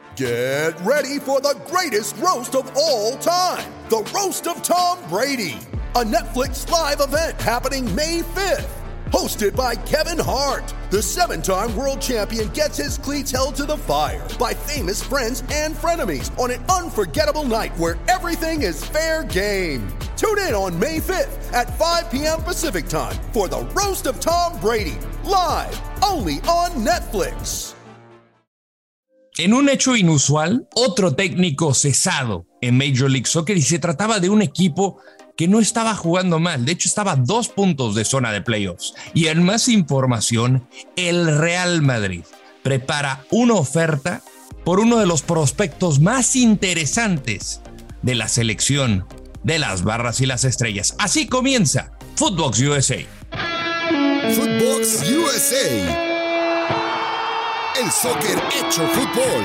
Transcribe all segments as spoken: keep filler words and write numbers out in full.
Get ready for the greatest roast of all time, the Roast of Tom Brady, a Netflix live event happening May fifth. Hosted by Kevin Hart, the seven-time world champion gets his cleats held to the fire by famous friends and frenemies on an unforgettable night where everything is fair game. Tune in on May fifth at five p.m. Pacific time for the Roast of Tom Brady, live only on Netflix. En un hecho inusual, otro técnico cesado en Major League Soccer, y se trataba de un equipo que no estaba jugando mal. De hecho, estaba a dos puntos de zona de playoffs. Y en más información, el Real Madrid prepara una oferta por uno de los prospectos más interesantes de la selección de las barras y las estrellas. Así comienza Footbox U S A. Footbox U S A. El soccer hecho fútbol.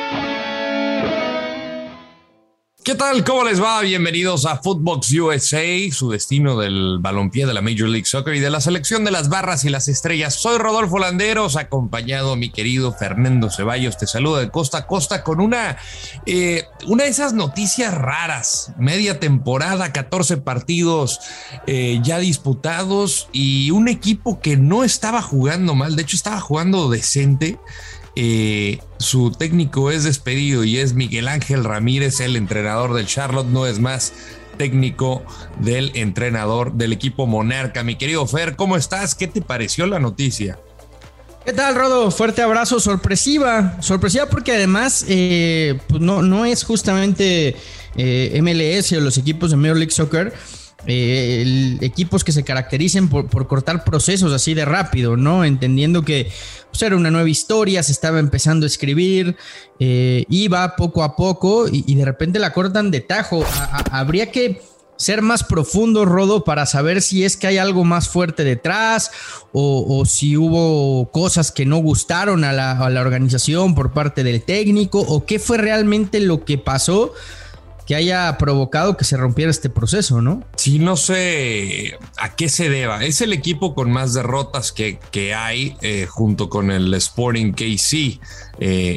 ¿Qué tal? ¿Cómo les va? Bienvenidos a Footbox U S A, su destino del balompié de la Major League Soccer y de la selección de las barras y las estrellas. Soy Rodolfo Landeros, acompañado mi querido Fernando Ceballos. Te saludo de costa a costa con una, eh, una de esas noticias raras. Media temporada, catorce partidos eh, ya disputados y un equipo que no estaba jugando mal, de hecho estaba jugando decente. Eh, su técnico es despedido y es Miguel Ángel Ramírez, el entrenador del Charlotte, no es más técnico del entrenador del equipo Monarca. Mi querido Fer, ¿cómo estás? ¿Qué te pareció la noticia? ¿Qué tal, Rodo? Fuerte abrazo, sorpresiva, sorpresiva porque además eh, pues no, no es justamente eh, M L S o los equipos de Major League Soccer. Eh, el, equipos que se caractericen por, por cortar procesos así de rápido, ¿no? Entendiendo que pues, era una nueva historia, se estaba empezando a escribir, eh, iba poco a poco y, y de repente la cortan de tajo. A, a, habría que ser más profundo, Rodo, para saber si es que hay algo más fuerte detrás o, o si hubo cosas que no gustaron a la, a la organización por parte del técnico o qué fue realmente lo que pasó que haya provocado que se rompiera este proceso, ¿no? Sí, no sé a qué se deba. Es el equipo con más derrotas que, que hay eh, junto con el Sporting K C. Eh,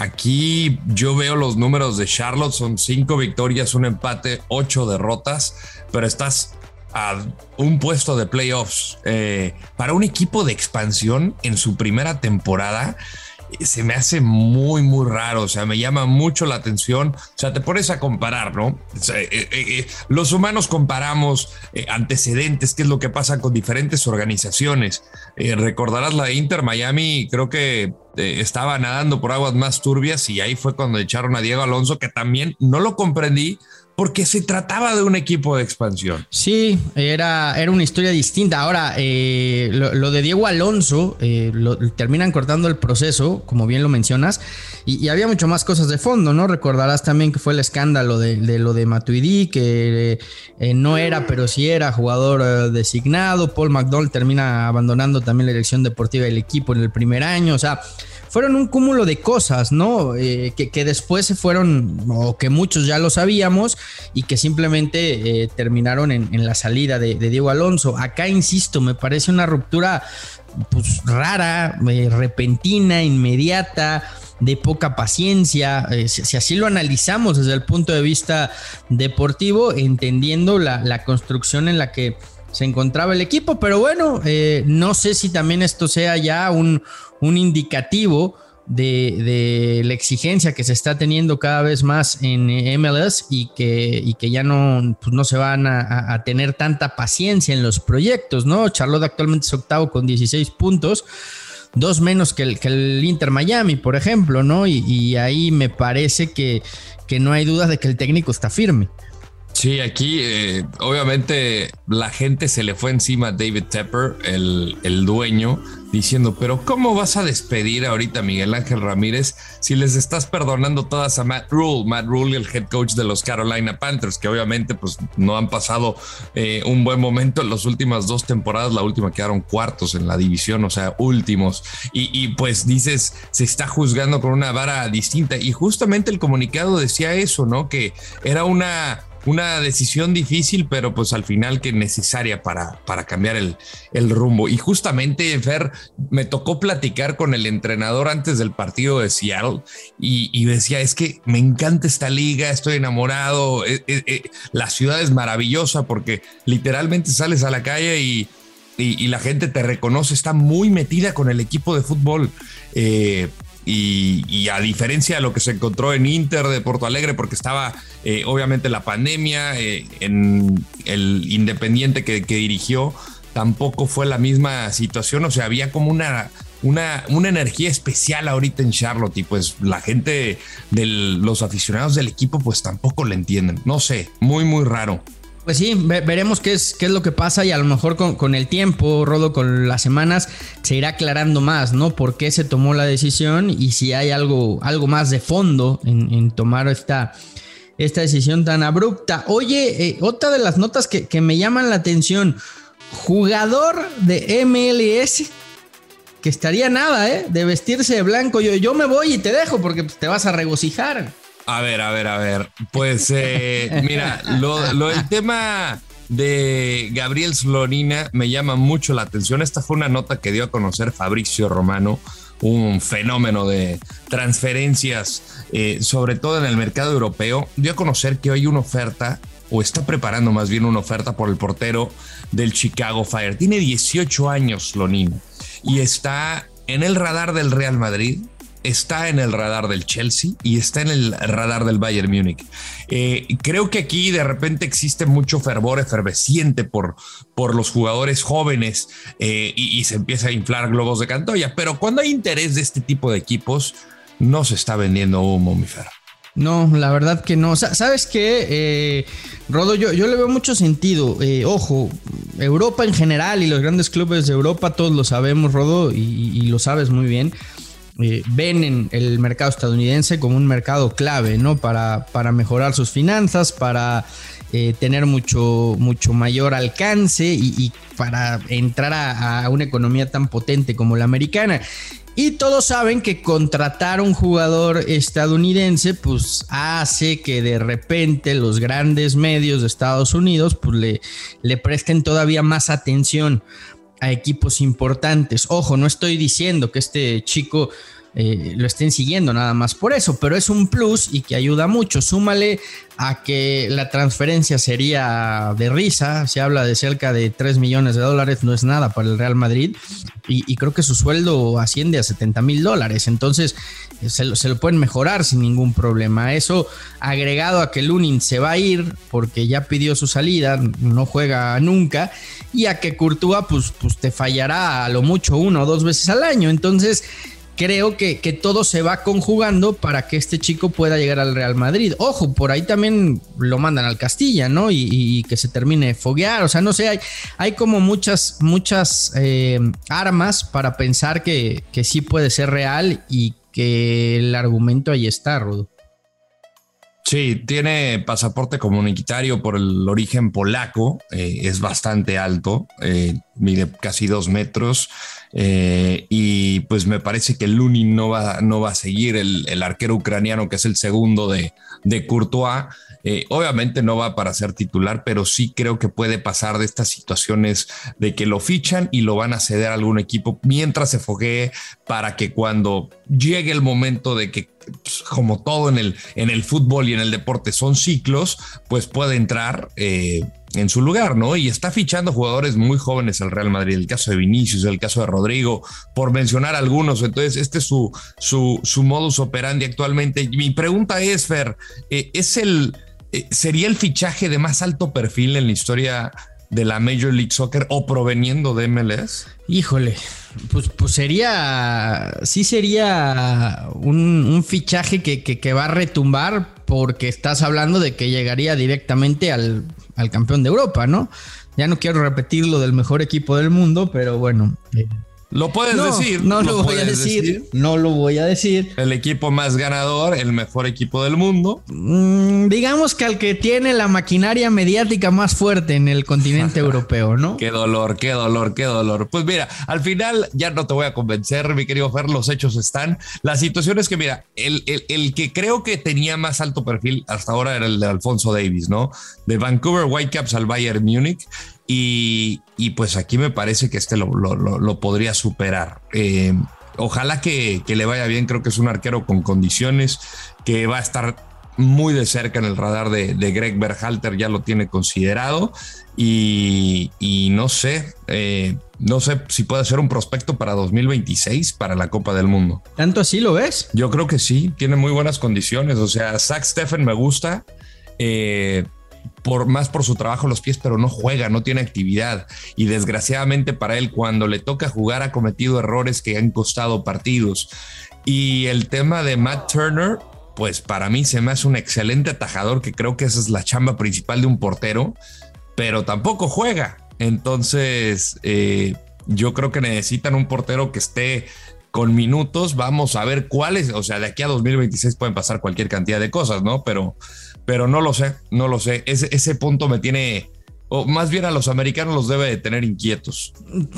aquí yo veo los números de Charlotte, son cinco victorias, un empate, ocho derrotas, pero estás a un puesto de playoffs. Eh, para un equipo de expansión en su primera temporada, se me hace muy, muy raro. O sea, me llama mucho la atención. O sea, te pones a comparar, ¿no? O sea, eh, eh, eh, los humanos comparamos eh, antecedentes, qué es lo que pasa con diferentes organizaciones. Eh, recordarás la de Inter Miami, creo que eh, estaba nadando por aguas más turbias y ahí fue cuando echaron a Diego Alonso, que también no lo comprendí, porque se trataba de un equipo de expansión. Sí, era, era una historia distinta. Ahora, eh, lo, lo de Diego Alonso, eh, lo, terminan cortando el proceso, como bien lo mencionas, y, y había mucho más cosas de fondo, ¿no? Recordarás también que fue el escándalo de, de lo de Matuidi, que eh, no era, pero sí era jugador eh, designado. Paul McDonald termina abandonando también la dirección deportiva del equipo en el primer año. O sea, fueron un cúmulo de cosas, ¿no? Eh, que, que después se fueron, o que muchos ya lo sabíamos, y que simplemente eh, terminaron en, en la salida de, de Diego Alonso. Acá, insisto, me parece una ruptura pues rara, eh, repentina, inmediata, de poca paciencia. Eh, si, si así lo analizamos desde el punto de vista deportivo, entendiendo la, la construcción en la que se encontraba el equipo, pero bueno, eh, no sé si también esto sea ya un, un indicativo de, de la exigencia que se está teniendo cada vez más en M L S y que, y que ya no, pues no se van a, a tener tanta paciencia en los proyectos, ¿no? Charlotte actualmente es octavo con dieciséis puntos, dos menos que el, que el Inter Miami, por ejemplo, ¿no? Y, y ahí me parece que, que no hay duda de que el técnico está firme. Sí, aquí eh, obviamente la gente se le fue encima a David Tepper, el, el dueño, diciendo, pero ¿cómo vas a despedir ahorita a Miguel Ángel Ramírez si les estás perdonando todas a Matt Rhule? Matt Rhule, el head coach de los Carolina Panthers, que obviamente pues no han pasado eh, un buen momento en las últimas dos temporadas. La última quedaron cuartos en la división, o sea, últimos. Y, y pues dices, se está juzgando con una vara distinta. Y justamente el comunicado decía eso, ¿no? Que era una una decisión difícil, pero pues al final que necesaria para, para cambiar el, el rumbo. Y justamente, Fer, me tocó platicar con el entrenador antes del partido de Seattle y, y decía, es que me encanta esta liga, estoy enamorado, eh, eh, eh, la ciudad es maravillosa porque literalmente sales a la calle y, y, y la gente te reconoce, está muy metida con el equipo de fútbol. Eh, Y, y a diferencia de lo que se encontró en Inter de Porto Alegre, porque estaba eh, obviamente la pandemia, eh, en el Independiente que, que dirigió, tampoco fue la misma situación. O sea, había como una, una, una energía especial ahorita en Charlotte y pues la gente de los aficionados del equipo pues tampoco le entienden. No sé, muy muy raro. Pues sí, ve- veremos qué es, qué es lo que pasa y a lo mejor con, con el tiempo, Rodo, con las semanas, se irá aclarando más, ¿no? Por qué se tomó la decisión y si hay algo, algo más de fondo en, en tomar esta, esta decisión tan abrupta. Oye, eh, otra de las notas que, que me llaman la atención, jugador de M L S que estaría nada, ¿eh? De vestirse de blanco. Yo, yo me voy y te dejo porque pues, te vas a regocijar. A ver, a ver, a ver. Pues eh, mira, lo, lo el tema de Gabriel Slonina me llama mucho la atención. Esta fue una nota que dio a conocer Fabrizio Romano, un fenómeno de transferencias, eh, sobre todo en el mercado europeo. Dio a conocer que hoy hay una oferta, o está preparando más bien una oferta por el portero del Chicago Fire. Tiene dieciocho años Slonina y está en el radar del Real Madrid, está en el radar del Chelsea y está en el radar del Bayern Múnich. Eh, creo que aquí de repente existe mucho fervor efervesciente por, por los jugadores jóvenes eh, y, y se empieza a inflar globos de Cantoya, pero cuando hay interés de este tipo de equipos no se está vendiendo humo, mi Fer. No, la verdad que no. ¿Sabes qué, eh, Rodo? Yo, yo le veo mucho sentido. Eh, ojo, Europa en general y los grandes clubes de Europa, todos lo sabemos, Rodo, y, y lo sabes muy bien. Eh, ven en el mercado estadounidense como un mercado clave, ¿no? Para, para mejorar sus finanzas, para eh, tener mucho, mucho mayor alcance y, y para entrar a, a una economía tan potente como la americana. Y todos saben que contratar a un jugador estadounidense pues hace que de repente los grandes medios de Estados Unidos pues le, le presten todavía más atención a equipos importantes. Ojo, no estoy diciendo que este chico eh, lo estén siguiendo nada más por eso, pero es un plus y que ayuda mucho. Súmale a que la transferencia sería de risa, se habla de cerca de tres millones de dólares, no es nada para el Real Madrid, y, y creo que su sueldo asciende a setenta mil dólares, entonces se lo, se lo pueden mejorar sin ningún problema. Eso agregado a que Lunin se va a ir porque ya pidió su salida, no juega nunca, y a que Courtois pues, pues te fallará a lo mucho una o dos veces al año, entonces creo que, que todo se va conjugando para que este chico pueda llegar al Real Madrid. Ojo, por ahí también lo mandan al Castilla, ¿no? Y, y que se termine de foguear. O sea, no sé, hay, hay como muchas, muchas eh, armas para pensar que, que sí puede ser real y que el argumento ahí está, Rudo. Sí, tiene pasaporte comunitario por el origen polaco, eh, es bastante alto, eh, mide casi dos metros eh, y pues me parece que Lunin no va, no va a seguir el, el arquero ucraniano que es el segundo de, de Courtois. Eh, obviamente no va para ser titular, pero sí creo que puede pasar de estas situaciones de que lo fichan y lo van a ceder a algún equipo mientras se foguee para que cuando llegue el momento de que, pues, como todo en el, en el fútbol y en el deporte son ciclos, pues puede entrar eh, en su lugar, ¿no? Y está fichando jugadores muy jóvenes el Real Madrid, el caso de Vinicius, el caso de Rodrigo, por mencionar algunos. Entonces este es su, su, su modus operandi actualmente. Mi pregunta es, Fer, eh, ¿es el... ¿sería el fichaje de más alto perfil en la historia de la Major League Soccer o proveniendo de M L S? Híjole, pues, pues sería, sí sería un, un fichaje que, que, que va a retumbar porque estás hablando de que llegaría directamente al, al campeón de Europa, ¿no? Ya no quiero repetir lo del mejor equipo del mundo, pero bueno, eh, Lo puedes no, decir. No lo, lo voy a decir, decir. No lo voy a decir. El equipo más ganador, el mejor equipo del mundo. Mm, digamos que al que tiene la maquinaria mediática más fuerte en el continente europeo, ¿no? Qué dolor, qué dolor, qué dolor. Pues mira, al final ya no te voy a convencer, mi querido Fer, los hechos están. La situación es que, mira, el, el, el que creo que tenía más alto perfil hasta ahora era el de Alphonso Davies, ¿no? De Vancouver Whitecaps al Bayern Múnich. Y, y pues aquí me parece que este lo, lo, lo, lo podría superar. Eh, ojalá que, que le vaya bien. Creo que es un arquero con condiciones, que va a estar muy de cerca en el radar de, de Greg Berhalter, ya lo tiene considerado. Y, y no sé, eh, no sé si puede ser un prospecto para dos mil veintiséis para la Copa del Mundo. ¿Tanto así lo ves? Yo creo que sí, tiene muy buenas condiciones. O sea, Zach Steffen me gusta. Eh, Por, más por su trabajo en los pies, pero no juega, no tiene actividad, y desgraciadamente para él, cuando le toca jugar, ha cometido errores que han costado partidos. Y el tema de Matt Turner, pues para mí se me hace un excelente atajador, que creo que esa es la chamba principal de un portero, pero tampoco juega. Entonces eh, yo creo que necesitan un portero que esté con minutos. Vamos a ver cuáles, o sea, de aquí a dos mil veintiséis pueden pasar cualquier cantidad de cosas, ¿no? Pero Pero no lo sé, no lo sé. Ese, ese punto me tiene, o más bien a los americanos los debe de tener inquietos.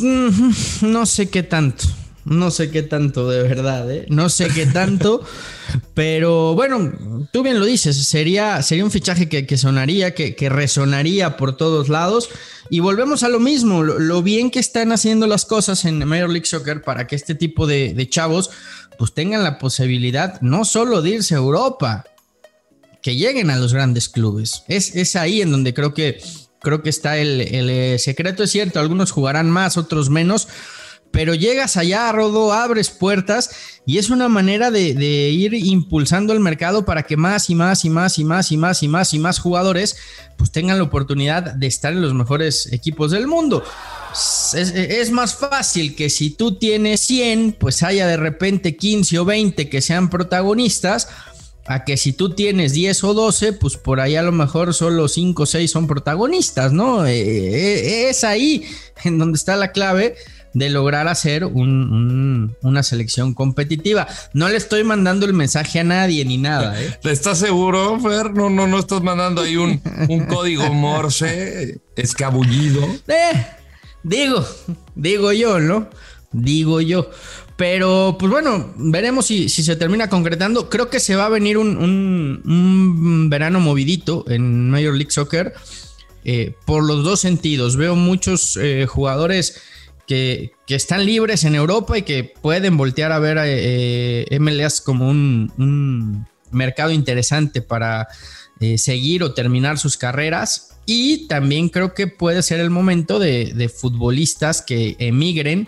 No sé qué tanto, no sé qué tanto de verdad, ¿eh? No sé qué tanto, pero bueno, tú bien lo dices, sería, sería un fichaje que, que sonaría, que, que resonaría por todos lados. Y volvemos a lo mismo, lo, lo bien que están haciendo las cosas en Major League Soccer para que este tipo de, de chavos pues tengan la posibilidad no solo de irse a Europa, que lleguen a los grandes clubes. Es, es ahí en donde creo que, creo que está el, el secreto. Es cierto, algunos jugarán más, otros menos, pero llegas allá, Rodo, abres puertas y es una manera de, de ir impulsando el mercado para que más y más y más y más y más y más y más jugadores pues tengan la oportunidad de estar en los mejores equipos del mundo. Es, es más fácil que si tú tienes cien, pues haya de repente quince o veinte que sean protagonistas, a que si tú tienes diez o doce, pues por ahí a lo mejor solo cinco o seis son protagonistas, ¿no? Eh, es ahí en donde está la clave de lograr hacer un, un, una selección competitiva. No le estoy mandando el mensaje a nadie ni nada, ¿eh? ¿Estás seguro, Fer? No, no, no estás mandando ahí un, un código Morse escabullido. Eh, digo, digo yo, ¿no? Digo yo. Pero, pues bueno, veremos si, si se termina concretando. Creo que se va a venir un, un, un verano movidito en Major League Soccer eh, por los dos sentidos. Veo muchos eh, jugadores que, que están libres en Europa y que pueden voltear a ver a eh, M L S como un, un mercado interesante para eh, seguir o terminar sus carreras. Y también creo que puede ser el momento de, de futbolistas que emigren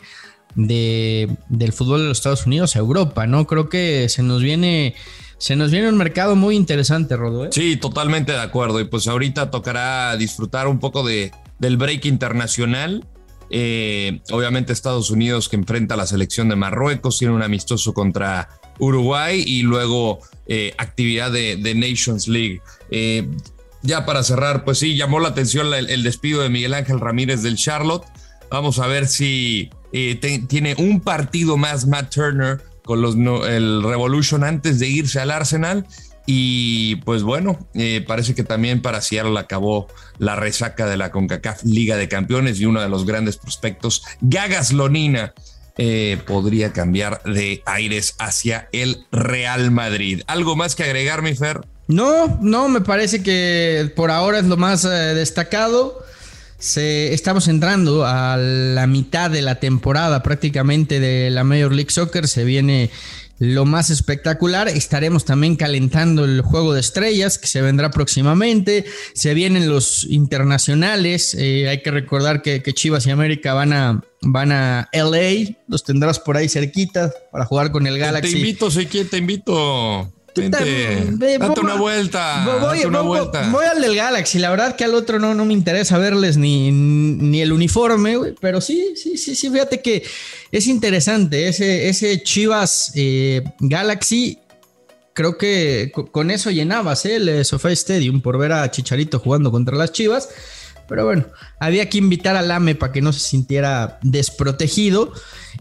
De, del fútbol de los Estados Unidos a Europa, ¿no? Creo que se nos viene se nos viene un mercado muy interesante, Rodo, ¿eh? Sí, totalmente de acuerdo. Y pues ahorita tocará disfrutar un poco de, del break internacional. Eh, obviamente Estados Unidos, que enfrenta a la selección de Marruecos, tiene un amistoso contra Uruguay y luego eh, actividad de, de Nations League. Eh, ya para cerrar, pues sí, llamó la atención el, el despido de Miguel Ángel Ramírez del Charlotte. Vamos a ver si eh, te, tiene un partido más Matt Turner con los, no, el Revolution antes de irse al Arsenal. Y pues bueno, eh, parece que también para Seattle acabó la resaca de la CONCACAF Liga de Campeones y uno de los grandes prospectos, Gaga Slonina, eh, podría cambiar de aires hacia el Real Madrid. ¿Algo más que agregar, mi Fer? No, no, me parece que por ahora es lo más eh, destacado. Se, estamos entrando a la mitad de la temporada prácticamente de la Major League Soccer. Se viene lo más espectacular. Estaremos también calentando el juego de estrellas que se vendrá próximamente. Se vienen los internacionales. Eh, hay que recordar que, que Chivas y América van a, van a L A. Los tendrás por ahí cerquita para jugar con el Galaxy. Te invito, sé quién te invito. Vente, date una vuelta. Voy, date una voy, vuelta. voy al del Galaxy. La verdad que al otro no, no me interesa verles ni, ni el uniforme, güey. Pero sí, sí, sí, sí. Fíjate que es interesante. Ese, ese Chivas eh, Galaxy, creo que con eso llenabas ¿eh? el SoFi Stadium por ver a Chicharito jugando contra las Chivas. Pero bueno, había que invitar al A M E para que no se sintiera desprotegido.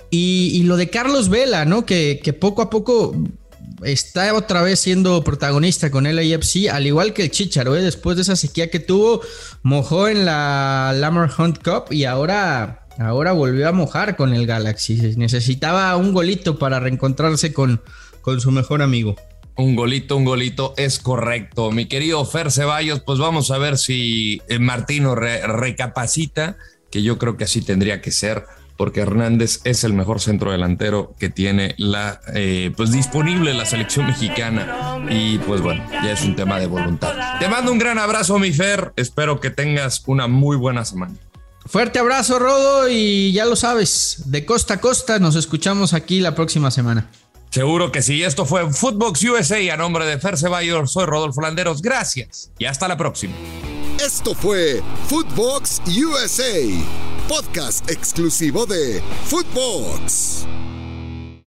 Y, y lo de Carlos Vela, ¿no? Que, que poco a poco está otra vez siendo protagonista con el A F C, al igual que el Chícharo, ¿eh? Después de esa sequía que tuvo, mojó en la Lamar Hunt Cup y ahora, ahora volvió a mojar con el Galaxy. Necesitaba un golito para reencontrarse con, con su mejor amigo. Un golito, un golito, es correcto. Mi querido Fer Ceballos, pues vamos a ver si Martino re- recapacita, que yo creo que así tendría que ser, porque Hernández es el mejor centrodelantero que tiene la eh, pues disponible la selección mexicana, y pues bueno, ya es un tema de voluntad. Te mando un gran abrazo, mi Fer, espero que tengas una muy buena semana. Fuerte abrazo, Rodo, y ya lo sabes, de costa a costa nos escuchamos aquí la próxima semana. Seguro que sí. Esto fue Footbox U S A. A nombre de Fer Ceballos, soy Rodolfo Landeros. Gracias y hasta la próxima. Esto fue Footbox U S A, podcast exclusivo de Footbox.